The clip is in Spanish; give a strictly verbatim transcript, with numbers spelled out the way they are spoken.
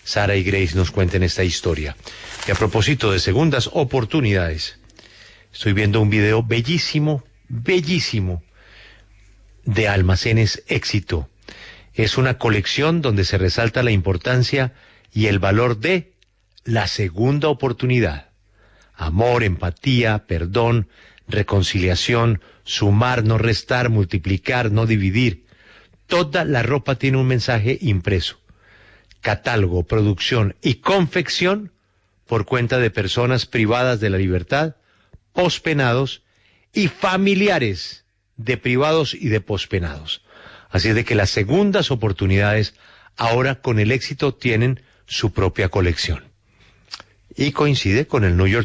Sara y Grace nos cuenten esta historia. Y a propósito de segundas oportunidades, estoy viendo un video bellísimo, bellísimo, de Almacenes Éxito. Es una colección donde se resalta la importancia y el valor de la segunda oportunidad. Amor, empatía, perdón, reconciliación, sumar, no restar, multiplicar, no dividir. Toda la ropa tiene un mensaje impreso. Catálogo, producción y confección por cuenta de personas privadas de la libertad, pospenados y familiares de privados y de pospenados. Así es de que las segundas oportunidades ahora con el Éxito tienen su propia colección. Y coincide con el New York